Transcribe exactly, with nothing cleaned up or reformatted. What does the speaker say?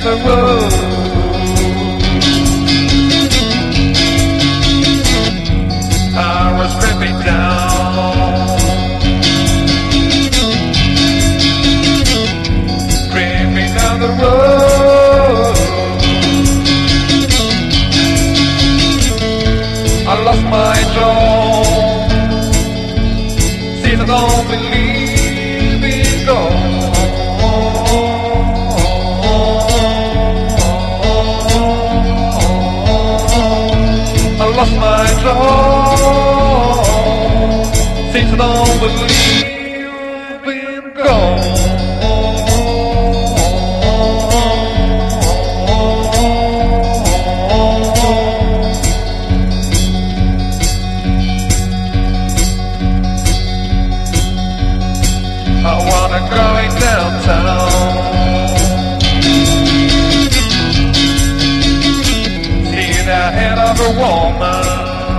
the road. I was tripping down, creeping down the road. I lost my job, since I don't believe in God. I lost my job, since I don't believe in God. I wanna go in downtown, see the head of a woman,